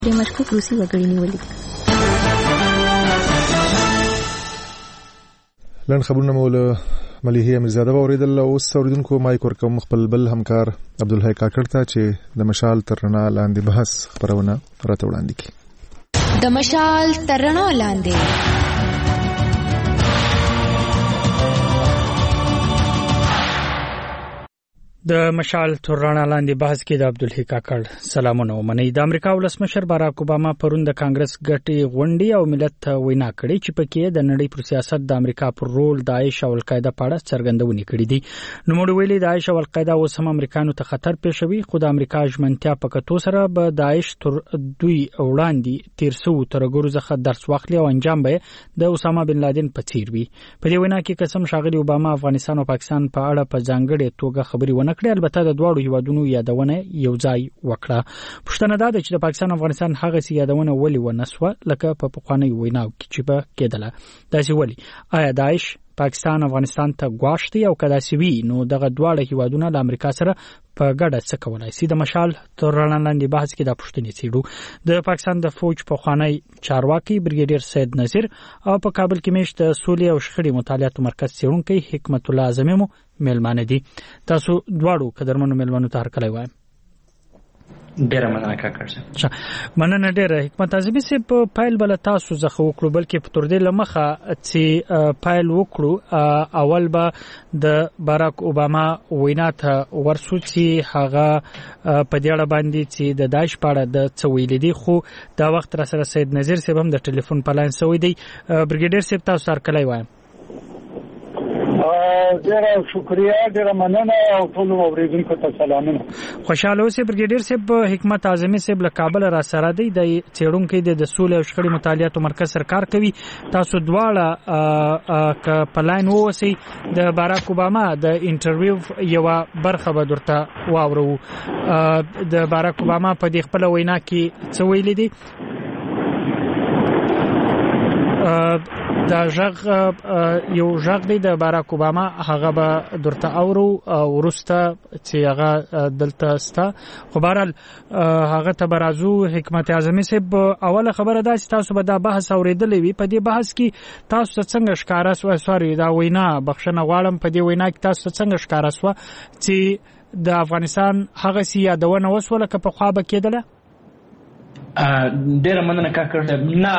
د مشکوک روسي وګړي نیولي. لن خبرونه مول مليحه امرزاده اوریدل اوس اوریدونکو مایک ورکوم خپل بل همکار عبدالحی کاکړ ته چې د مشال تر رڼا لاندې بحث خبرونه راته وړاندې کړي. د مشال تر رڼا لاندې د مشال تر رڼا لاندې بحث کې د عبدالحی کاکړ سلامونه ومني. د امریکا ولسمشر باراک اوباما پرون د کانګرس غټي غونډې او ملت وینا کړې چې پکې د نړۍ پر سیاست د امریکا پر رول داعش او القاعده په اړه څرګندونې کړې دي. نو موږ ویلي داعش او القاعده اوس هم امریکانو ته خطر پېښوي، خو د امریکا ژمنتیا په کتو سره به داعش تر دوی وړاندې تیر سو تر ګورو ځخه درس واخلي او انجام به د اسامه بن لادن په څیر وي. په دې وینا کې قسم شاغلي اوباما افغانستان او پاکستان په اړه په ځانګړې توګه خبري ونه کړې، البته د دواړو هیوادونو یادونه یو ځای وکړه. پښتنه دا چې د پاکستان او افغانستان هغه سي یادونه ولې ونسوه لکه په پخوانی ویناو کې چې به کېدله. داسې ولې آیا داعش پاکستان افغانستان ته غواړي او کدا سی وی نو دغه دواړه هیوادونه د امریکا سره په ګډه څه کولای شي؟ د مشال تر رڼا لاندې بحث کې د پښتنې سیړو د پاکستان د فوج په خوانی چارواکي بریګیډیر سید نذیر او په کابل کې مېشت سولې او شخړې مطالعات مرکز څېړونکي حکمت الله اعظمي مو ملمانه دي. تاسو دواړو قدرمنو ملمنو ته هرکلی وایم. ډیره مننه کاکړ صاحب. مننه ډیره. حکمت اعظمي صاحب پایل بل تاسو زخه وکړو بلکې په تور دې لمخه چې پایل وکړو اول به د باراک اوباما وینا ته ورسو چې هغه په دې اړه باندې چې د داعش په اړه د څویل دي، خو دا وخت را سره سید نذیر صاحب هم د ټلیفون په لاین سوي دی. بریګیډیر صاحب تاسو هرکلی وایم. ډیره شکریا، ډیره مننه او ټول اوریدونکو ته سلامونه. خوشاله اوسئ. بریګیډیر صاحب حکمت اعظمي صاحب له کابل را سره دی، د څېړونکو د سولې او شخړې مطالعاتو مرکز سرکار کوي. تاسو دواړه ک په لاین ووسی د باراک اوباما د انټرویو یو برخه به درته واورو. د باراک اوباما په دې خپل وینا کې څه ویل دي؟ دا یو ژغ دی د باراک اوباما، هغه به درته اورو ورسته چې هغه دلته ستا. خو بهرحال هغه ته برازو. حکمت اعظمي صاحب اوله خبره ده چې تاسو به دا بحث اوریدلې وي. په دې بحث کې تاسو څنګه ښکارا سو دا وینا بخښنه غواړم په دې وینا کې تاسو څنګه ښکارا سو چې د افغانستان هغه سی یادونه وسوله که په خوا به کېدله؟ ډیره مننه کاکړ. نه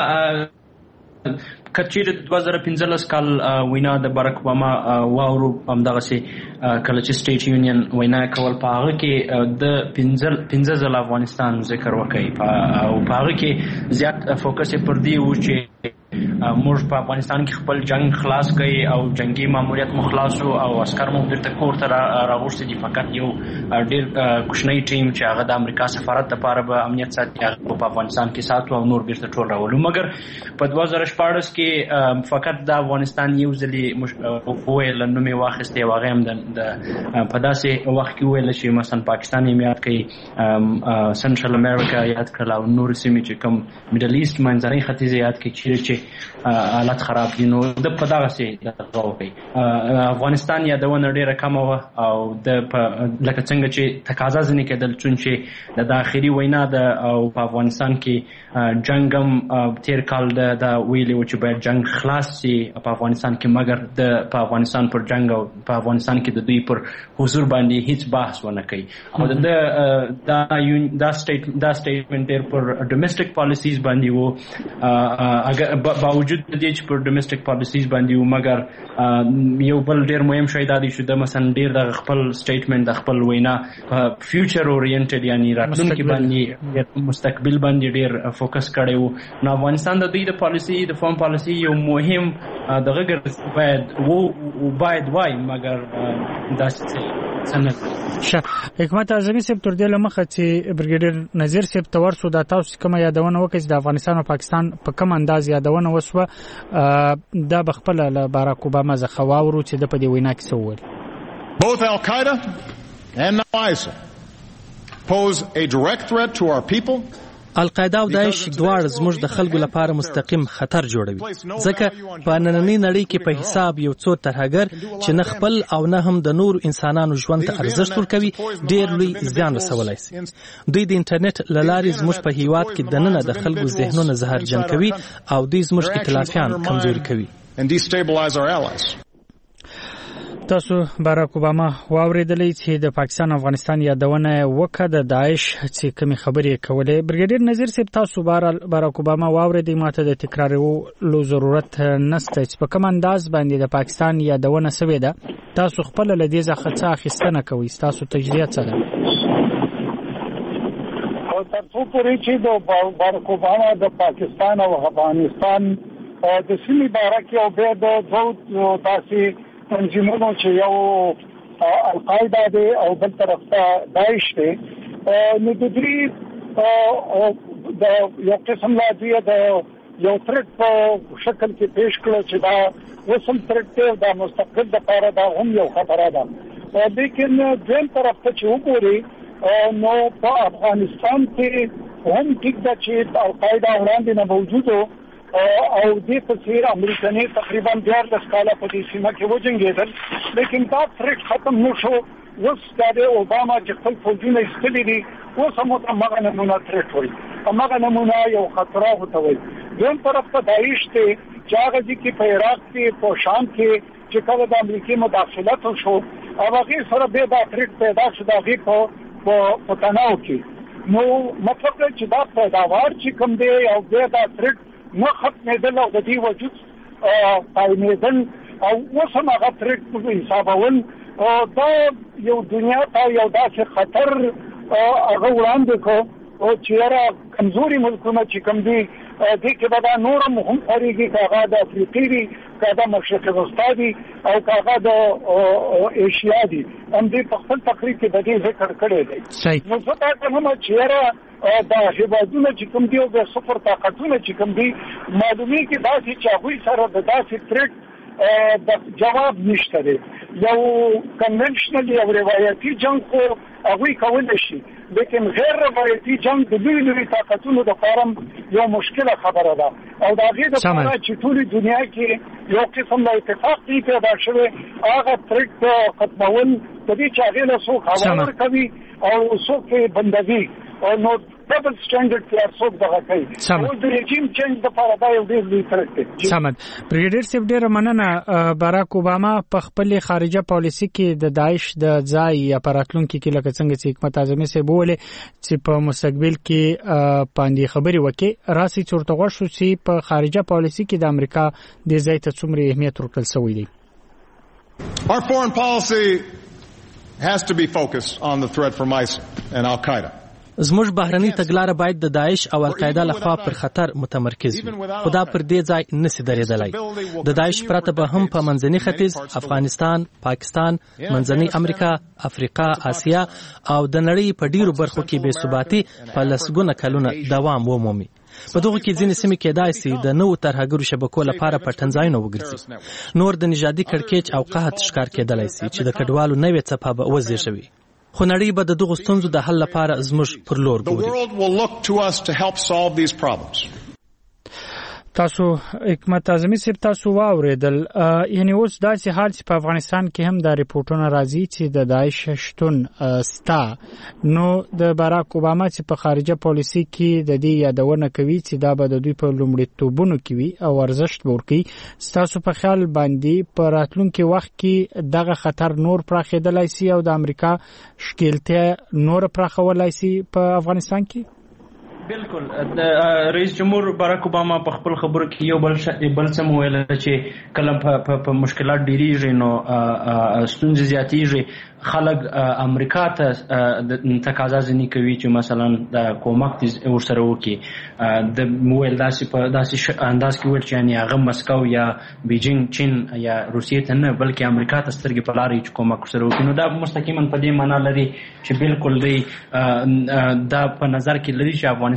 کچیر 2015 کال وینا د باراک اوباما واورو همدغه سي کله چې سټیټ یونین وینا کول په هغه کې د 15 ځله افغانستان ذکر وکړي او په هغه کې زیات فوکس پر دی و چې موږ په افغانستان کې خپل جنگ خلاص کړي او جنگي ماموریت مخلاص او عسكر مو بیرته کور ته راغورځي دي. فقط یو ډیر کوچنی ټیم چې هغه د امریکا سفارت لپاره به امنیت ساتي په افغانستان کې ساتو او نور بیرته ټول راولو. مګر په 2014 کې فقط د افغانستان یو ځلې وویل نو می واخستې واغې هم د په داسې وخت کې ویل چې مثلا پاکستان یې یاد کړي، سنټرل امریکا یاد کړل او نور سیمې چې کوم میډل ایست منځنۍ ختیځ یاد کړي چې حالت خراب دي. نو د په دغه سي دغه کوي افغانستان یادونه ډیره کم او د لکه څنګه چې تقاضا ځنې کېدل چې د داخلي وینا د او په افغانستان کې جنگم تیر کال د ویلي و چې باید جنگ خلاص شي په افغانستان کې، مګر د په افغانستان پر جنگ او په افغانستان کې د دوی پر حضور باندې هیڅ بحث ونه کوي. او دا سټیټمنټ ډیر پر ډومېسټک پالیسیز باندې وو، اگر باوجود د دې چې پر ډومېسټک پالیسیز باندې و، مګر یو بل ډیر مهم شی دا دی چې د مثلا ډیر د خپل سټیټمنټ د خپل وینا فیوچر اورینټډ یعنی راتلونکي باندې مستقبل باندې ډیر فوکس کړی وو. نو افغانستان د دوی د پالیسی د فارم پالیسی یو مهم دغه باید وای، مګر داسې څنګه حکمت اعظمي صاحب تر دې لمخه چې بریګیډیر نذیر صاحب تور سو دا تاسو کومه یادونه وکړي د افغانستان او پاکستان په کوم انداز یادونه وسوه دا بخپل له باراک اوباما څخه واورو چې د په دې وینا کې څه وویل. Both Al-Qaeda and now ISIL pose a direct threat to our people القاعده او داعش دواړه زموږ د خلکو لپاره مستقیم خطر جوړوي، ځکه په نننۍ نړۍ کې په حساب یو څو ترهګر چې نه خپل او نه هم د نور انسانانو ژوند ته ارزښت ورکوي ډېر لوی زیان رسولی شي. دوی د انټرنیټ له لارې زموږ په هیواد کې دننه د خلکو ذهنونه زهرجن کوي او دوی زموږ ائتلافیان کمزوري کوي. تاسو باراک اوباما واوریدلی چې د پاکستان افغانستان یادونه وکړه د داعش چې کومې خبرې کولې. بریګیډیر نذیر صاحب تاسو باراک اوباما واوریدئ، ماته د تکرارولو ضرورت نشته چې په کوم انداز باندې د پاکستان یادونه شوې ده. تاسو خپل له دې څخه څه اخیستنه کوئ؟ تاسو تجزیه څه ده؟ تر څو پورې چې د باراک اوباما د پاکستان او افغانستان د سیمې باره کې او بیا د دوه داسې تنظیمونو چې یو القاعده دی او بل طرف ته داعش دی، نو د دې د یو قسم لا دی د یو ترک په شکل کې پیش کړو چې دا وسم ترک دی، دا مستقل د لپاره دا هم یو خطر ده. لیکن دویم طرف ته چې وګوري نو په افغانستان کې هم ټیک ده چې القاعده وړاندې نه موجودو او دې په څیر امریکایي تقریبا 14 کاله په دې سیمه کې وجنګېدل، لیکن دا ترک ختم نشو. اوس د اوباما چې خپل فوجونه ایستلي دي اوس هم هغه نمونه ترک وایي، هغه نمونه یو خطر هوته وایي. دویم طرف ته داعش ته چې هغه چې په عراق کې په شام کې چې کله د امریکای مداخلت وشو هغه سره به دا ترک پیدا شو د هغه په تناو کې. نو مطلب چې دا پیداوار چې کوم دی او دا ترک نه ختمېدل او د دې وجود قایمېدل او اوس هم هغه ترک په حسابول دا یو دنیا ته یو داسې خطر هغه وړاندې کړو چې یاره کمزوري ملکونه چې کوم دي دې کې به دا نور هم خورېږي، که هغه د افریقي دي، که هغه مشرق وسطا دي او که هغه د ایشیا دي، همدې په خپل تقریر کې د دې ذکر کړی دی. نو زه دا کوم چې یاره دا هیوادونه چې کوم دی او د سفر طاقتونه چې کوم دي معلومیږي داسې چې هغوی سره د داسې ترک د جواب نشته دی. یو کنونشنل یو روایتي جنگ خو هغوی کولی شي، لیکن غیر روایتي جنگ د لوی لوی طاقتونو دپاره یو مشکله خبره ده او د هغې دپاره چې ټولې دنیا کې یو قسم له اتفاق دی پیدا شوی هغه ترک ختمول د دې چې هغې له څوک هوا ورکوي او څوک بندوي نو ډبل سټانډرډ کې څوک دغه کوي او د رژیم چینج دپاره دا یو ډېر لوی ترک دی. سمد بریګیډیر صاحب ډېره مننه. باراک اوباما په خپل خارجه پالیسي کې د داعش د ځای یا په راتلونکي کې لکه څنګه چې حکمت اعظمي صاحب وویلې چې په مستقبل کې باندې خبرې وکړي، راسي چې ورته غوښ شو چې په خارجه پالیسي کې د امریکا د ځای ته څومره اهمیت ورکړل شوی دی. Our foreign policy has to be focused on the threat from ISIL and Al-Qaeda. زموږ بهرنی تګلاره باید د داعش او القاعده لخوا پر خطر متمرکز وي، خو دا پر دې ځای نشي درېدلی. د داعش پرته به هم په منځني ختیځ، افغانستان، پاکستان، منځنۍ امریکا، افریقا، آسیا او د نړۍ په ډیرو برخو کې بې ثباتي په لسګونه کلونه دوام ومومي. په دغه کې ځینې سیمې کېدای شي د نوو ترهګرو شبکو لپاره پټنځایونه وګرځي، نور د نژادي کړکېچ او قحط ښکار کېدلی شي چې د کډوالو نوې څپه به وزېږوي. خو نړۍ به د دغو ستونزو د حل لپاره زموږ پر لور ګوري. تاسو حکمت اعظمي صاحب تاسو واوریدل، یعنی اوس داسې حال چې په افغانستان کې هم دا ریپورتونه راځي چې د داعش شتون ستا، نو د باراک اوباما چې په خارجه پالیسي کې د دې یادونه کوي چې دا به د دوی په لومړیتوبونو کې وي او ارزښت به ورکړي. ستاسو په خیال باندې په راتلونکي وخت کې دغه خطر نور پراخېدلی شي او د امریکا ښکیلتیا نور پراخولی شي په افغانستان کې؟ بالکل. رئیس جمهور باراک اوباما په خپل خبرو کې یو بل څه ویل چې کله په مشکلات ډیریږي نو ستونزې زیاتېږي، خلک امریکا ته تقاضا ځینې کوي چې مثلا د کومک ورسره وکړي. د مویل داسې په داسې انداز کې ویل چې یعنې هغه مسکو یا بیجینګ، چین یا روسیې ته نه بلکې امریکا ته سترګې په لارې چې کومک ورسره وکړي. نو دا مستقیما په دې معنا لري چې بالکل دی دا په نظر کې لري چې افغانستان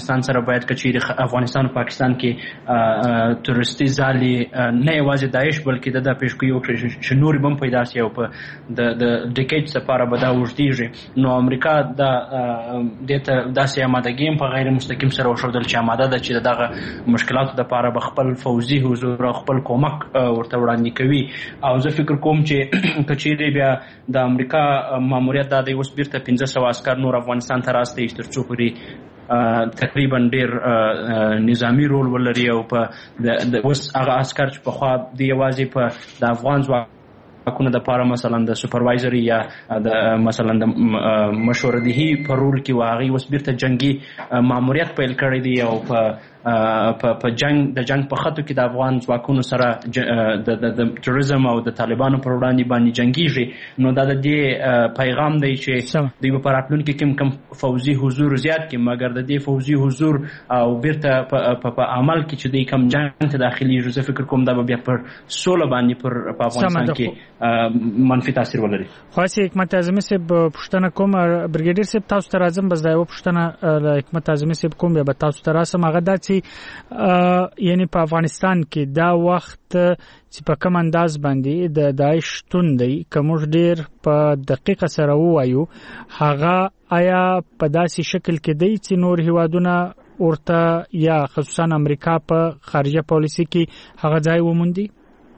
افغانستان سره باید کچې افغانستان او پاکستان کې تروریستي ځالې نه یوازې داعش بلکې د پیشګویي وکړي چې نور هم پیدا شي او په د ډیکیډز لپاره به دا وژديږي. نو امریکا د دې داسې آمادګي په غیر مستقیم سره وښودل چې آماده ده چې دغه مشکلاتو لپاره به خپل فوزي حضور او خپل کومک ورته وړاندې کوي. او زه فکر کوم چې کچې بیا د امریکا ماموریت د اوس بیرته 1500 عسكر نور افغانستان ته راستي تر څو پورې تقریبا ډیر نظامی رول ولري او په د اوس هغه عسكر چې په خوا دی یوازې په د افغان ځواکونو د لپاره مثلا د سپروایزري یا د مثلا د مشوردهي په رول کې واغې اوس بیرته جنگي ماموریت پیل کړی دی او په جنگ په خطو کې د افغان ځواکونو سره د تروریزم او د طالبانو پر وړاندې باندې جنگيږي. نو دا د دې پیغام دی چې دوی په راتلونکي کې کم فوزي حضور زیات کې مګر د دې فوزي حضور او بیرته په عمل کې چې دوی کم جنگ ته داخلي زه فکر کوم دا بیا پر سوله باندې پر افغانستان کې منفي تاثیر ولري. خاصه حکمت اعظمي صاحب پښتنه کوم برګیډیر صاحب تاسو ته راځم بس دا یو پښتنه حکمت اعظمي صاحب کوم به تاسو ته راسم هغه د یعنی په افغانستان کې دا وخت چې په کوم انداز باندې د داعش شتون دی کوم ډیر په دقیقه سره وایو هغه آیا په داسې شکل کې دی چې نور هیوادونه ورته یا خصوصا امریکا په خارجه پالیسي کې هغه ځای وموندي؟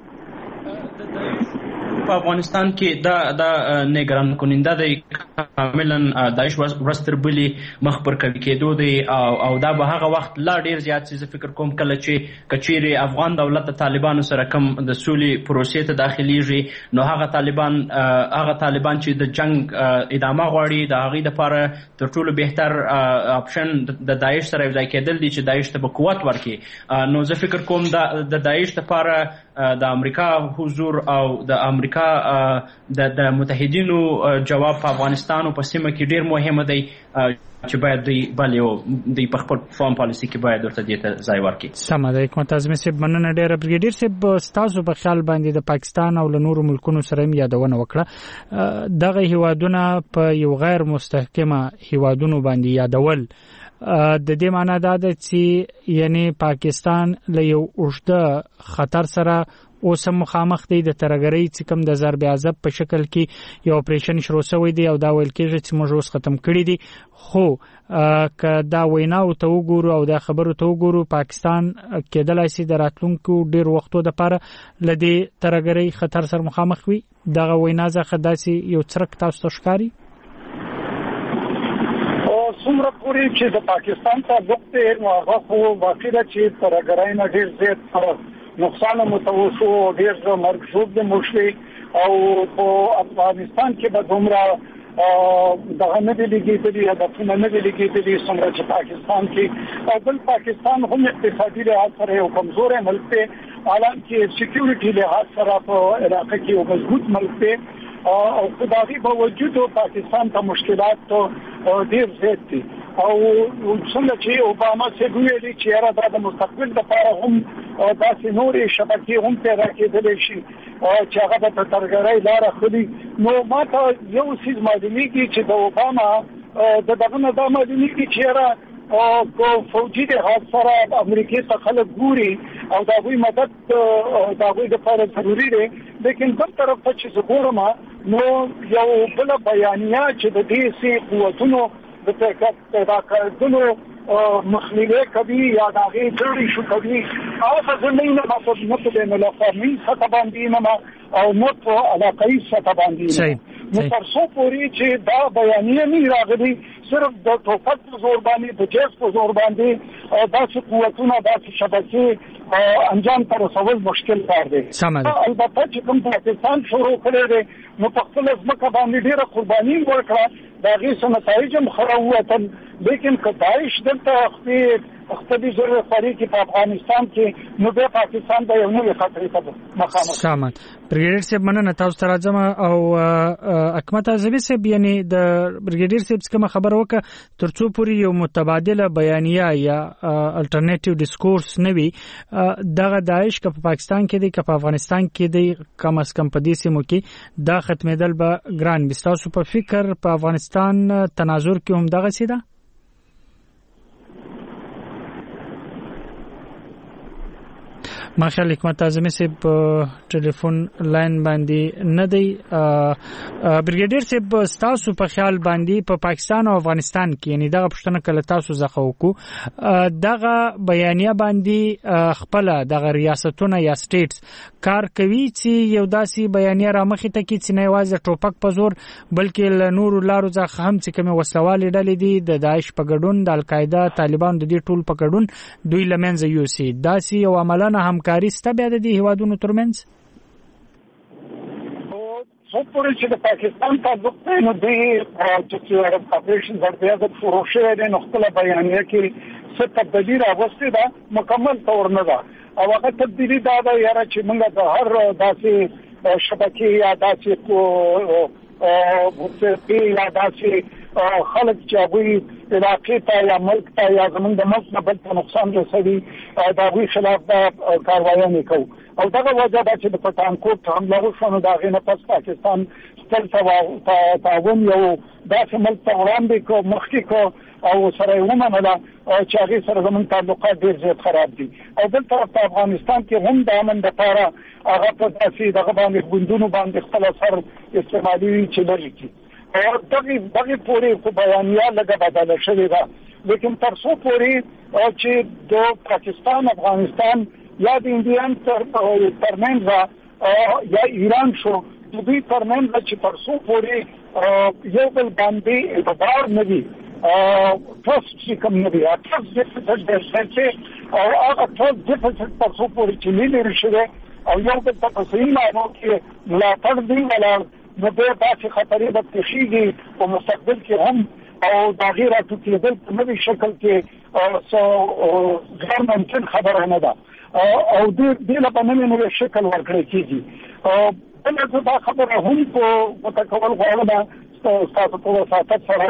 په افغانستان کې دا نگران کننده دی کاملا داعش ورستربلی مخ پر کوي کېدو دی او دا به هغه وخت لا ډیر زیات چې فکر کوم کله چې کچيري افغان دولت د طالبانو سره کم د سولې پروسې ته داخليږي نو هغه طالبان چې د جنگ ادامه غواړي د هغه لپاره تر ټولو بهتر اپشن د داعش سره ځای کېدل دي چې داعش ته به قوت ورکړي. نو زه فکر کوم د داعش لپاره د امریکا حضور او د امریکا د متحدینو جواب په افغانستان او په سیمه کې ډیر مهمه دی چې باید دوی په خپل فارم پالیسي کې باید ورته دې ځای ورکړي. سمه ده. حکمت اعظمي صاحب مننه ډیره. برګیډیر صاحب تاسو په خیال باندې د پاکستان او له نورو ملکونو سره هم یادونه وکړه دغه هیوادونه په یو غیر مستحکمه هیوادونو باندې یادول د دې معنی دا ده چې یعنی پاکستان له یو اوږده خطر سره اوس مخامخ دی د ترګری چې کوم د ضرب عذاب په شکل کې یو اپریشن شروع شوی دی او دا ویل کېږي چې موږ اوس ختم کړی دی. خو که دا وینا او ته وګورو او دا خبرو ته وګورو پاکستان کېدلای شي د راتلونکو ډیر وختو لپاره لدی ترګری خطر سره مخامخ وي. دغه وینا ځکه داسې یو څرک تاسو ته ښکاري؟ څومره پوری چې د پاکستان تعلق ته نو هغه خو واقع ده چې ترګرای نه ډیر زیات نقصان متوسو ډیر مرګ شوب د مشلي او په افغانستان کې به دومره دغه نه دي لګیدلي هدفونه نه دي لګیدلي څومره چې پاکستان کې او بل پاکستان هم اقتصادي لحاظ سره یو کمزور ملک دی حالانکه سکیورټي لحاظ سره په علاقه کې یو مضبوط ملک دی او خدای په وجود پاکستان ته مشکلات ډیر زیات دي او څنګه چې اوباما څه ویلي چې د مستقبل لپاره هم داسې نورې شبکې هم پیدا کېدلی شي چې هغه به ترګرای لاره خلی. نو ما ته یو څیز معلومیږي چې د اوباما دغه نه دا معلومیږي چې او فوجي د حال سره امریکای ته خلک ګوري او دا وی مدد دا وی د لپاره ضروری دی. لیکن بل طرف ته چې وګورم نو یو بل بیانیه چې د دې سي قوتونو د تکاکدونو مخنیوي کوي یا دا غي جوړی شو کوي او په زمينه باندې نه په ملافامي سطح باندې نه او نو په علاقائی سطح باندې نو تر څو پورې چې دا بیانیه نه راغلي صرف د توفق په زور باندې د جېس په زور باندې داسې قوتونه داسې شبکې انجام ته رسول مشکل کار دی. البته چې کوم پاکستان شروع کړی دی نو په خپل ځمکه باندې ډېره قرباني ورکړه دا غي سمتایج هم خروته لیکن کداعش دلته خپل ضرورت لري چې په افغانستان کې نو به پاکستان د یو نوې خطرې ته مخامخ. سامان برګیډیر صاحب مننه تاسو ته راځم او حکمت اعظمي صاحب یعنی د برګیډیر صاحب کوم خبر وکړه ترڅو پوری یو متبادله بیانیه یا الټرنیټیو ډیسکورس نوي دغه داعش که په پاکستان کې دی که په افغانستان کې دی کم از کم په دې سیمو کې دا ختمېدل به ګران وي. تاسو په فکر په افغانستان تناظر کې هم دغه سیده ماشاءالله حکمت اعظمي صاحب ټلیفون لاین باندې نه دی. بریګیډیر صاحب تاسو په خیال باندې په پاکستان او افغانستان کې یعنی دغه پښتنه کله تاسو زخه وکړو دغه بیانیه باندې خپل دغه ریاستونه یا سټیټس کار کوي چې یو داسي بیانیه را مخې ته کې چې نه یوازې ټوپک په زور بلکې له نورو لارو ځخه هم چې کوم وسوالې ډلې دي د داعش په ګډون د القاعده طالبان د دې ټول په ګډون دوی لمنځه یوسي داسي او عملاً همکاري ست بیا د دې هیوادونو ترمنځ څو پورې چې د پاکستان تعلق دی نو دوی چې اپریشن ورته د فروشه د نقطه بیانیه کې څه تبدیلی راوستي دا مکمل تور نه ده او هغه تبدیلی دا ده یاره چې موږ د هر داسې شبکې یا داسې یا داسې خلک چې هغوی علاقې ته یا ملک ته یا زمونږ د ملک نه بل ته نقصان رسوي د هغوی خلاف دا کاروایانې کوو او دغه وجه ده چې د پټانکوټ حمله وشوه نو د هغې نه پس پاکستان ستر تعاون یو داسې ملک ته وړاندې کړو مخکې کړو او سره یې ومنله چې هغې سره زموږ تعلقات ډېر زیات خراب دي او بل طرف په افغانستان کې هم د امن دپاره هغه په داسې دغه باندې ګوندونو باندې خپل اثر استعمالي چې لري کړي دغه پورې په بیانیه لږه بدله شوې ده لیکن تر څو پورې چې د پاکستان افغانستان یا د انډیان ترمنځ یا ایران شو د دوی ترمنځ چې تر څو پورې یو بل باندې اعتبار نه وي ټرست چې کوم نه وي ټرست ډیفیسټ دی او هغه ټرست ډیفیسټ تر څو پورې چې نه لري شوی او یو بل ته په صحیح معنو کې ملاتړ دی ولاړ نو بیا داسې خطرې به پېښېږي په مستقبل کې هم او د هغې راټوکېدل په نوي شکل کې غیر ممکن خبره نه ده او دې له به نوی شکل ورکړی کېږي بله زه دا خبره هم په وتکول غواړم ستاسو په وساطت سره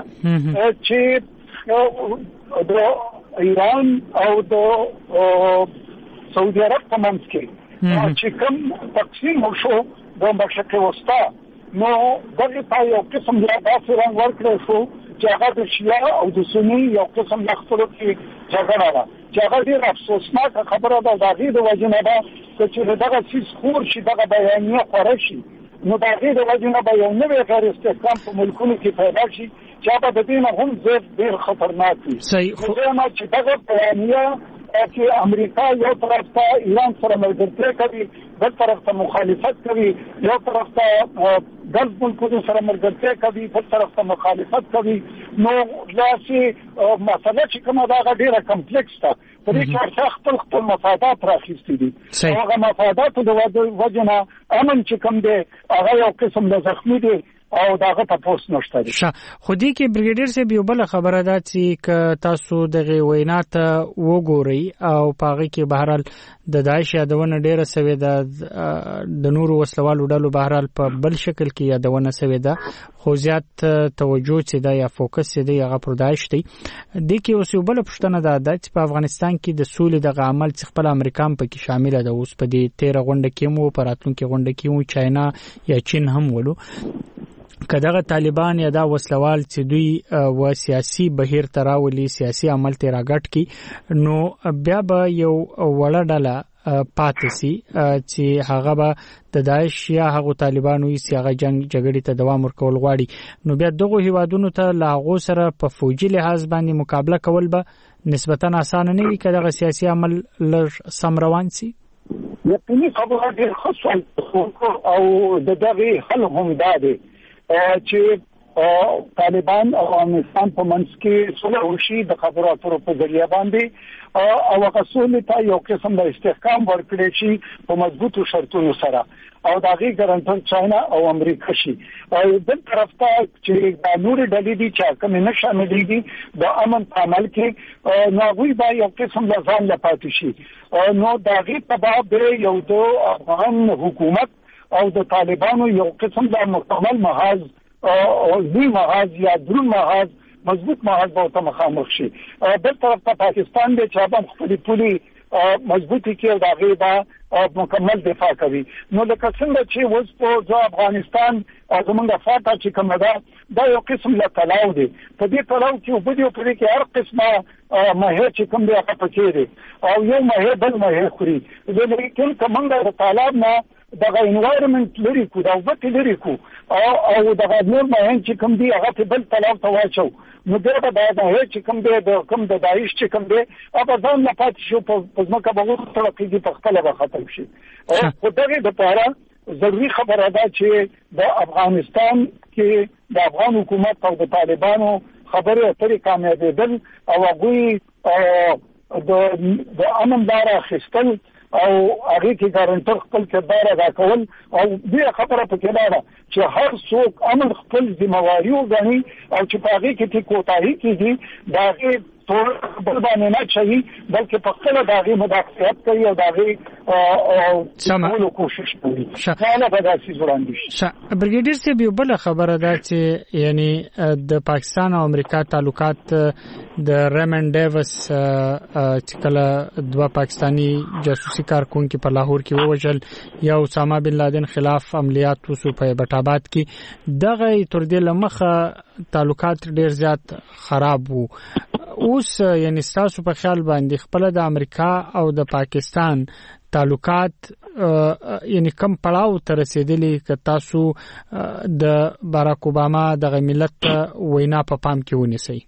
چې د ایران او د سعودي عرب په منځ کې چې کوم تقسیم وشو د مشرق وسطا نو دغه ته یو قسم یا داسې رنګ ورکړی شو چې هغه د شیعه او د سني یو قسم لخپلو کې جګړه ده چې هغه ډېر افسوسناکه خبره ده د هغې د وجې نه ده چې دغه څیز خور شي دغه بیانیه خوره شي نو د هغې د وجې نه به یو نوی غیر استحکام په ملکونو کې پیدا شي چې هغه د دې نه هم ډېر خطرناک وي نو وایم چې دغه بیانیه چې امریکا یو طرف ته ایران سره ملګرتیا کوي بل طرف ته مخالفت کوي یو طرف ته ګلف ملکونو سره ملګرتیا کوي بل طرف ته مخالفت کوي نو داسې مسله چې کومه ده هغه ډېره کمپلیکس ده په دې کې خپل مفادات راخیستي دي هغه مفاداتو د وجې نه امن چې کوم دی هغه یو قسم د زخمي دی او داغه تاسو نشته دي خو دې کې بریګیډیر صاحب یو بل خبره ده چې تاسو دغه وینا ته وګورئ او پاغه کې بهرال د داعش یادونه ډیره سوي ده د نورو وسلوالو ډلو بهرال په بل شکل کې یادونه سوي ده خو زیات توجه چې دا یا فوکس دی هغه پر داعش دی د کې اوس یو بل پښتنه ده چې په افغانستان کې د سولې د عمل چې خپل امریکا هم پکې شامل ده اوس په دې 13 غونډه کې مو پراتون کې غونډه کې مو چاینا یا چین هم ولو کداغه طالبان یا دا وسلوال چې دوی و سیاسي بهیر تراولي سیاسي عمل ته راګټ کی نو بیا به یو وړه ډله پاتسي چې هغه به د داعش یا هغه طالبانو یې هغه جګړې ته دوام ورکول غواړي نو بیا دغه هیوادونو ته لاغو سره په فوجي لحاظ باندې مقابله کول به نسبتا اسانه نه وي کداغه سیاسي عمل لږ سم روان سي یقیني خبره ډېر ښه او د دغه حل هم ده چې طالبان او افغانستان په منځ کې صلح وشي د خبرو اترو په ذریعہ باندې او هغه صلح ته یو قسم د استحکام ورکړي شي په مضبوطو شرطونو سره او د هغې ګارانټر چاینا او امریکا شي بل طرف ته چې د نورې ډلې دي چې کومې نه شاملېږي د امن په عمل کې نو هغوی به یو قسم له ځان نه پاتې شي نو د هغې په باب یو د افغان حکومت او د طالبانو یو قسم د مکمل محاذ لوی محاذ یا درون محاذ مضبوط محاذ به ته مخامخ شي بل طرف ته پاکستان دی چې هم خپلې پولې مضبوطې کړي او د هغې به مکمل دفاع کوي. نو لکه څنګه چې اوس په افغانستان زمونږ فاټا چې کوم دا یو قسم له تلاو دی. په دې تلاو کې وبدي په دې کې هر قسمه ماهر چې کوم دی هغه پکې دی او یو ماهر بل ماهر خوري. لیکن کومه د طالب نه دغه انوایرنمنت لري کو دا وخت لري کو او دغه نور ماهر چې کوم دی هغه بل تلاو ته واچو. نو دا چې کوم دی د کوم د داعش چې کوم دی هغه ځان نه پات شو په ځمکه به ترقیږي په خپل به ختم شي. او په دغه لپاره ضروري خبره ده چې د افغانستان کې د افغان حکومت او د طالبانو خبرې اترې کامیابېدل او هغوی د امن لاره اخیستل او هغه کې ګارانټر خپل کردار ادا کول او دې خبره پکې ده چې هر څوک امن خپل ذمہواری وګڼي او چې په هغه کې کوتاهي کیږي دا هغه ټول بل باندې نه چي بلکې په خپل داغي مداخلت کوي او داغي ټول کوشش کوي. شاله به داسې وړاندې برګیډیر سی به بل خبره ده چې یعنی د پاکستان او امریکا تعلقات د ریمن ډیوس چې کله دوه پاکستانی جاسوسي کارکونکو په لاهور کې ووجل یا اسامه بن لادن خلاف عملیات وسو په بټاباد کې دغه تر دې لمخه تعلقات ډیر زیات خراب وو. اوس یعنی تاسو په خیال باندې خپل د امریکا او د پاکستان تعلقات یعنی کم پړاو ته رسیدلی ک تاسو د باراک اوباما د ملت وینا په پام کې ونیسئ؟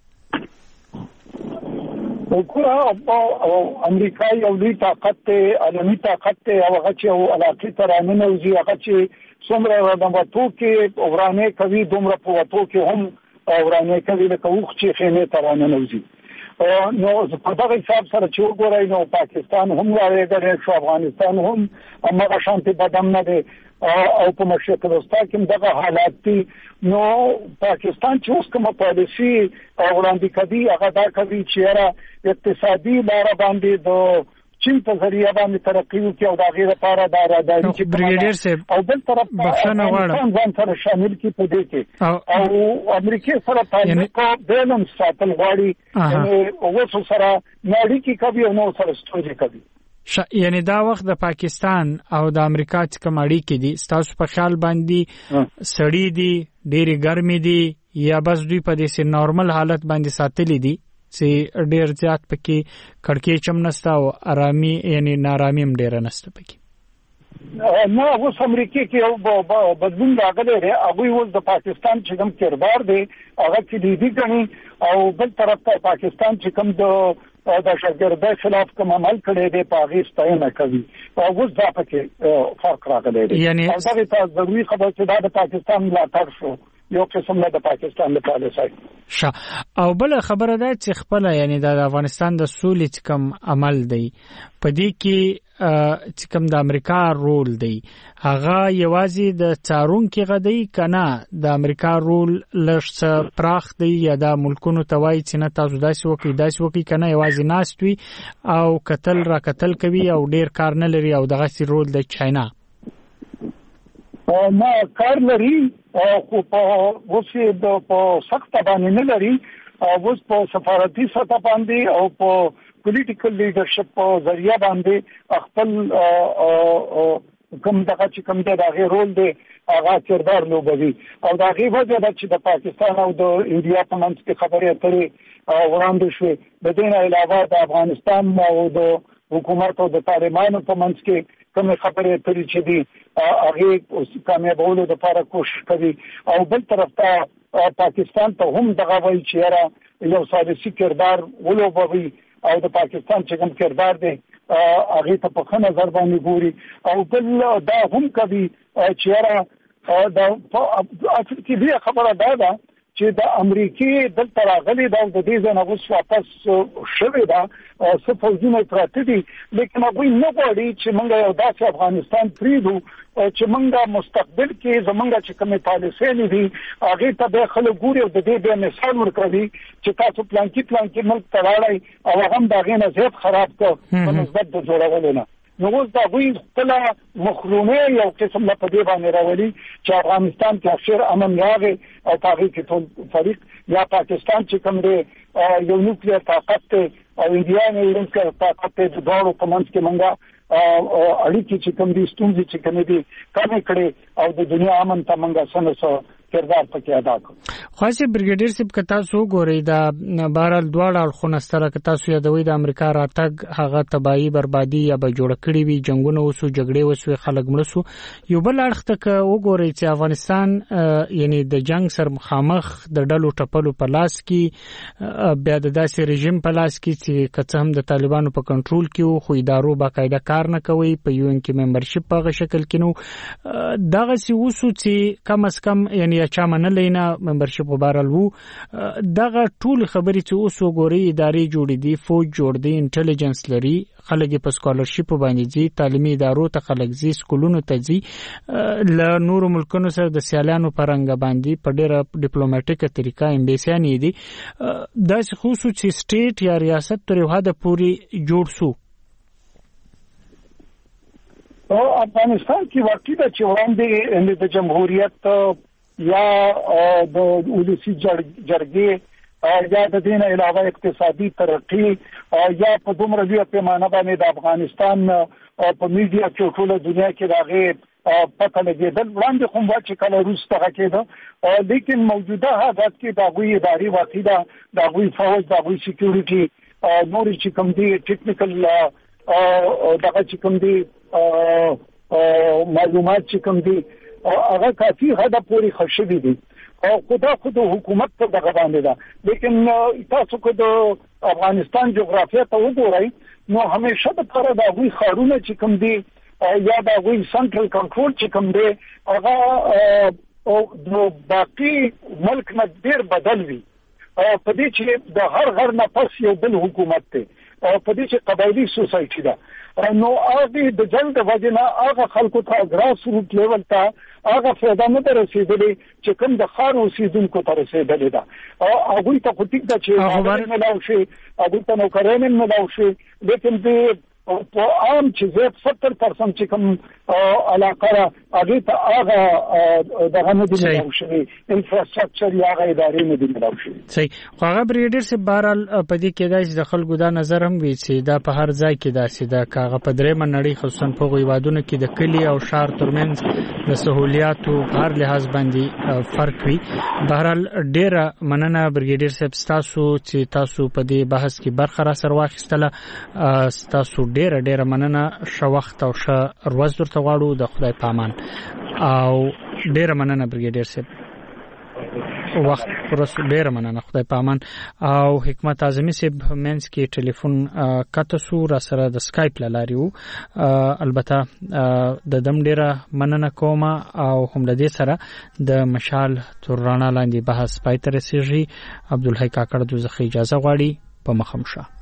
او امریکا یو لوی طاقت ته عالمي طاقت ته او هغه چې علاقه ترانه نوځي هغه چې څومره د وټو کې اورانه کوي دومره په وټو کې هم اورانه کوي لکه وخت چې خینه ترانه نوځي. نو په دغه حساب سره چې وګورئ نو پاکستان هم راغلی شو افغانستان هم هغه شانتي بدم نه دی او په مشرق وسطا کې دغه حالات دي. نو پاکستان چې اوس کوم پالیسي وړاندې کوي هغه دا کوي چې اقتصادي لار باندې د چین په ذریعہ باندې ترقی وکړي او د غیر لپاره د راداري چې برګیډیر صاحب او بل طرف بخښنه غواړم ځان سره شامل کی په دې کې او امریکا سره تعلق بیلانس ساتل غواړي او وسو سره نړۍ کې کوي او نو سره ستوري کوي. یعنی دا وخت د پاکستان او د امریکا چې کوم اړیکې دي تاسو په خیال باندې سړی دي ډېری ګرمي دي یا بس دوی په دې نورمال حالت باندې ساتلي دي چې ډیر زیات پکې کړکۍ چم نستا او آرامي یعنی نارامي هم ډیر نسته پکې؟ نو اوس امریکا کې یو بدلون راغلی دی. هغوی اوس د پاکستان چې کوم کردار دی هغه کلیدي ګڼي او بل طرف ته پاکستان چې کوم د شاګردۍ خلاف کوم عمل کړی دی په هغې ستاینه کوي او اوس دا پکې فرق راغلی دی. او دغې ته ضروري خبره چې دا د پاکستان ملاتړ شو یو قسم د پاکستان د پالیسۍ او بل خبره ده چې خپل یعنی د افغانستان د سولې کوم عمل دی په دې کې چې کوم د امریکا رول دی هغه یوازې د څارونکو غدي کنه د امریکا رول لږ پراخ دی یا د ملکونو توای چې نه تاسو داسې وکي کنه یوازې ناستوي او قتل را قتل کوي او ډیر کار نه لري او دغه سی رول د چاینا ما کار لري خو په وسه په سخت باندې نه لري او اوس په سفارتي سطح باندې او په پولیټیکل لیډرشپ په ذریعہ باندې خپل کوم دغه چې کوم دغه رول دی هغه کردار لوبوي او دا غي وجه ده چې د پاکستان او د انډیا په منځ کې خبرې اترې وړاندې شوې. د دې نه علاوه د افغانستان او د حکومت او د طالبانو په منځ کې کوم خبرې اترې چې دي هغه کامیابولو لپاره کوشش کوي او بل طرف ته پاکستان ته هم دغه وایي چې یو سیاسي کردار ولوبوي او د پاکستان چې کوم کردار دی هغه ته په خنه نظر باندې ګوري او بل دا هم کوي چې دا اصل کې دی خبره ده چې د امریکای د تراغلي د دې ځنه اوس واپس شوه دا څه فوجونه پراته دي لیکن هغه نه غواړي چې موږ یو داسې افغانستان پریدو چې موږ مستقبل کې زمونږ چې کومه پالیسي لري هغه ته به خلک ګوري او د دې به مثال ورکړي چې تاسو پلان کې ملک تراړای او هغه دا غینه زیات خراب کړ په نسبت د جوړولو نه. نو اوس دا وایي خپل مخرونه یو قسم له پدې باندې راولي چې افغانستان کې اخر امن راغی او هغه کې ټول فریق یا پاکستان چې کوم دی یو نوکلیر طاقت ته او انډیا نه یو طاقت ته د دوړو په منځ کې منګه اړیکې چې کوم دي ستونزې چې کوم دي کمې کړي او د دنیا امن ته موږ سنسو کردار پکې ادا کړو. خاصه بریګیډیر صاحب کتا سو ګوري دا بهرال دواړه اړخونه ستره کتا سو یادوي د امریکا راتګ هغه تباہي بربادي یا به جوړ کړی وي جنگونه وسو جګړې وسو خلک مړ سو یو بل اړخ ته وګوري چې افغانستان یعنی د جنگ سر مخامخ د ډلو ټپلو په لاس کې بیا د داسې رژیم په لاس کې چې کڅ هم د طالبانو په کنټرول کې وو خو ادارو باقاعده کار نه کوي په یو ان کې ممبرشپ په شکل کې نو دغه سی وسو چې کم از کم یعنی چا منلې نه ممبرشپ وبارل وو دغه ټول خبرې چې اوس وګوري ادارې جوړې دي فوج جوړ دي انټيليجنس لري خلک په سکالرشپ باندې دي تعلیمي ادارو ته خلک زی سکولونو ته دي ل نور ملکونو سره د سیالانو پرنګ باندې په ډېر ډیپلوماټیک طریقه امبیسیانې دي د خصوصي سټیټ یا ریاست تر یو حد پورې جوړ سو. افغانستان کې واقعي د چوراندې د جمهوریت یا د ولسی جرګې یا د دین علاوه اقتصادي ترقی یا په دومره لوی پیمانه باندې د افغانستان په میډیا کې ټول دنیا کې راغی پته لګیدل وړاندې کوم چې کله روس ته کېده لیکن موجوده حالات کې د غوي اداري واقعي د غوي فوج د غوي سکیورټي نور چې کوم دي ټیکنیکل دغه چې کوم دي معلومات چې کوم دي هغه کافي حد پورې خشبي دي او خدا حکومت ته دغه باندې ده لیکن تاسو کو د افغانستان جغرافیه ته وګورئ نو همیشه د پر د غوي خارونه چې کوم دي یا د غوي سنټرل کنټرول چې کوم دي هغه د باقي ملک نه ډیر بدل وي په دې چې د هر نه پس یو بل حکومت ته او په دې چې قبایلی سوسایټي ده نو هغه د جنگ د وجنه هغه خلکو ته ګراس روټ لیول ته هغه فایده نه رسیدلې چې کوم د خار اوسیدونکو ته رسیدلې ده او هغه ته خو ټیک ده چې هغه نه لاو شي هغه ته نو کارونه نه لاو شي لیکن دې په عام چې 70% چې کوم علاقه هغه ته هغه دغه نه دي لاو شي انفراستراکچر یا هغه ادارې نه دي لاو شي. صحیح خو هغه بریډر سي بهرال په دې کې داسې د خلکو دا نظر هم وی چې دا په هر ځای کې داسې دا کاغه په درې منړی خصوصا په غویوادونو کې د کلی او شهر ترمنځ د سہولیاتو هر لحاظ باندې فرق وي. بهرال ډیره مننه بریډر صاحب تاسو چې تاسو په دې بحث کې برخه را سره واخیستله تاسو ډیره مننه شو وخت او ش روز درته غواړو د خدای پامان او ډیره مننه بریګیډیر صاحب وخت پرس ډیره مننه خدای پامان او حکمت اعظمي صاحب مینس کې ټلیفون کته سو را سره د اسکایپ لاریو البته د دم ډیره مننه کوم او هم د دې سره د مشال تورانه لاندې بحث پای تر رسیږي. عبدالحی کاکړ دوزخی اجازه غواړي په مخمشه.